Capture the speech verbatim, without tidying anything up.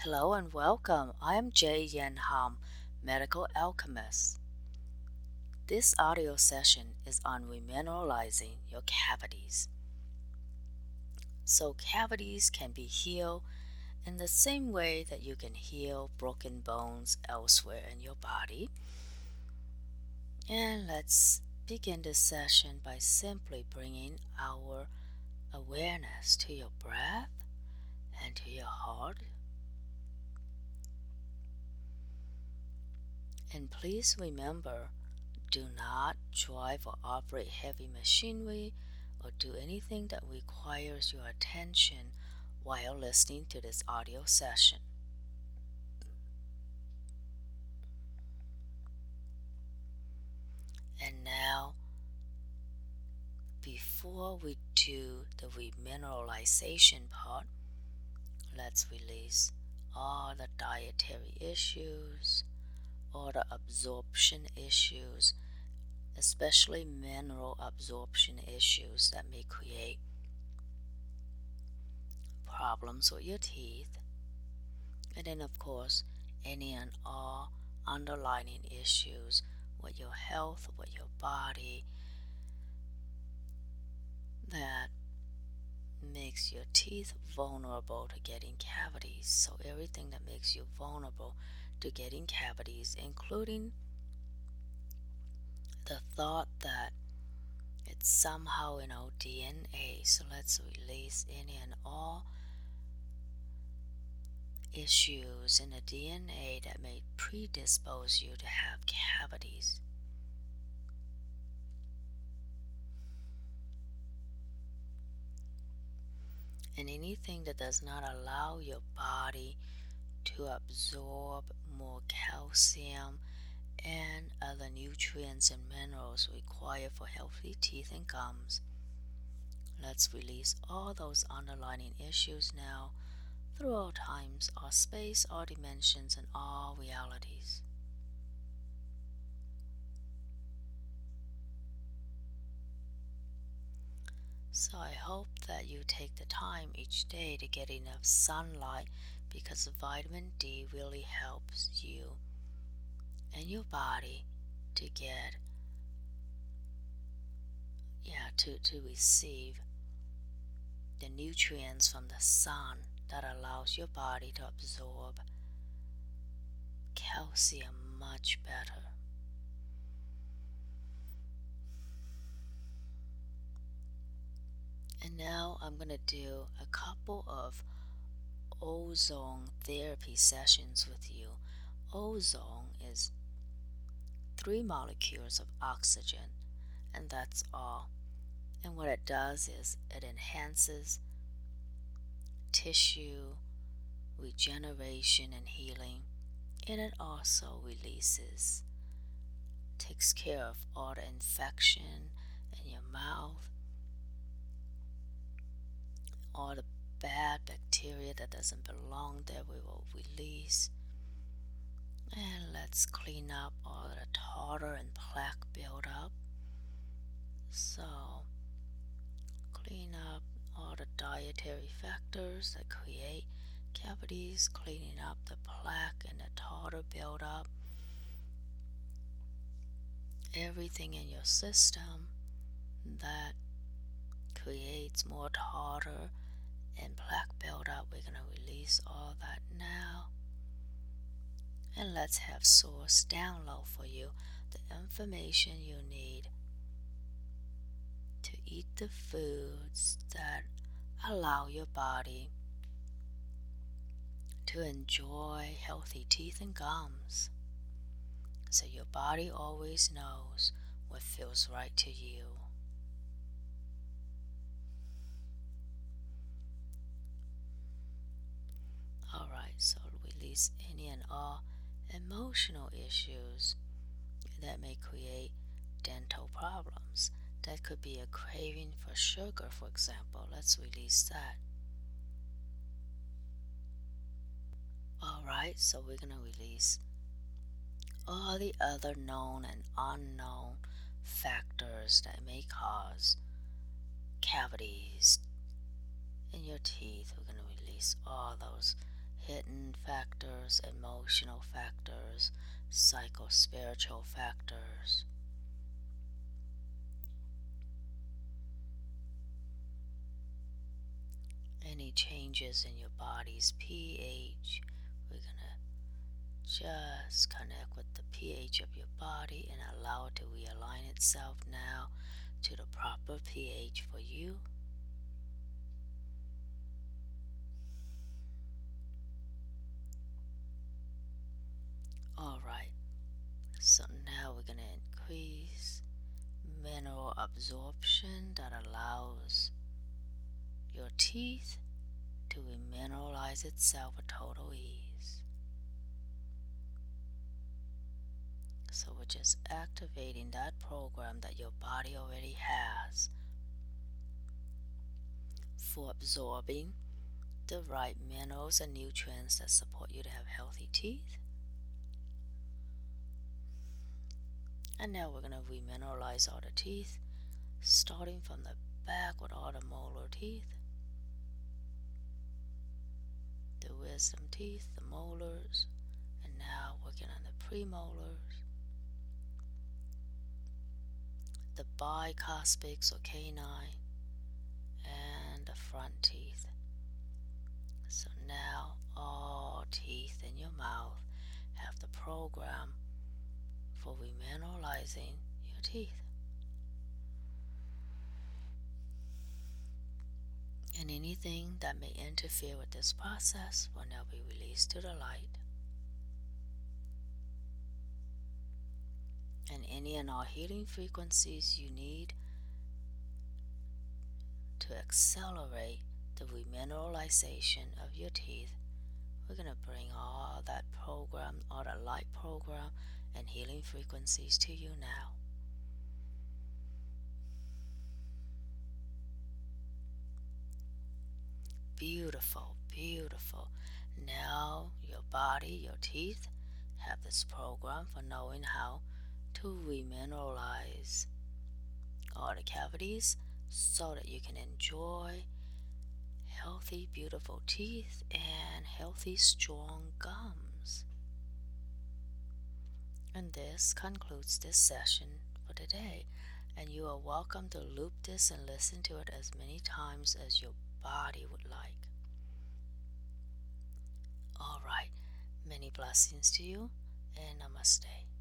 Hello and welcome. I am Jay Yan Ham, medical alchemist. This audio session is on remineralizing your cavities. So, cavities can be healed in the same way that you can heal broken bones elsewhere in your body. And let's begin this session by simply bringing our awareness to your breath and to your heart. And please remember, do not drive or operate heavy machinery or do anything that requires your attention while listening to this audio session. And now, before we do the remineralization part, let's release all the dietary issues, all the absorption issues, especially mineral absorption issues that may create problems with your teeth, and then of course any and all underlying issues with your health, with your body, that makes your teeth vulnerable to getting cavities. So everything that makes you vulnerable to getting cavities, including the thought that it's somehow in our D N A. So let's release any and all issues in the D N A that may predispose you to have cavities. And anything that does not allow your body to absorb more calcium and other nutrients and minerals required for healthy teeth and gums. Let's release all those underlying issues now through all times, all space, all dimensions, and all realities. So I hope that you take the time each day to get enough sunlight, because vitamin D really helps you and your body to get, yeah, to, to receive the nutrients from the sun that allows your body to absorb calcium much better. And now I'm going to do a couple of ozone therapy sessions with you. Ozone is three molecules of oxygen, and that's all. And what it does is it enhances tissue regeneration and healing, and it also releases, takes care of all the infection in your mouth, all the bad bacteria that doesn't belong there we will release. And let's clean up all the tartar and plaque buildup. So clean up all the dietary factors that create cavities, cleaning up the plaque and the tartar buildup, everything in your system that creates more tartar and plaque buildup. We're going to release all that now. And let's have Source download for you the information you need to eat the foods that allow your body to enjoy healthy teeth and gums, so your body always knows what feels right to you. Alright, so release any and all emotional issues that may create dental problems. That could be a craving for sugar, for example. Let's release that. Alright, so we're going to release all the other known and unknown factors that may cause cavities in your teeth. We're going to release all those hidden factors, emotional factors, psycho-spiritual factors. Any changes in your body's pH, we're gonna just connect with the pH of your body and allow it to realign itself now to the proper pH for you. Alright, so now we're going to increase mineral absorption that allows your teeth to remineralize itself with total ease. So we're just activating that program that your body already has for absorbing the right minerals and nutrients that support you to have healthy teeth. And now we're going to remineralize all the teeth, starting from the back with all the molar teeth, the wisdom teeth, the molars, and now working on the premolars, the bicuspids or canine, and the front teeth. So now all teeth in your mouth have the program for remineralizing your teeth. And anything that may interfere with this process will now be released to the light. And any and all healing frequencies you need to accelerate the remineralization of your teeth, we're going to bring all that program, all the light program and healing frequencies to you now. Beautiful, beautiful. Now your body, your teeth have this program for knowing how to remineralize all the cavities so that you can enjoy healthy, beautiful teeth and healthy, strong gums. And this concludes this session for today. And you are welcome to loop this and listen to it as many times as your body would like. Alright, many blessings to you and namaste.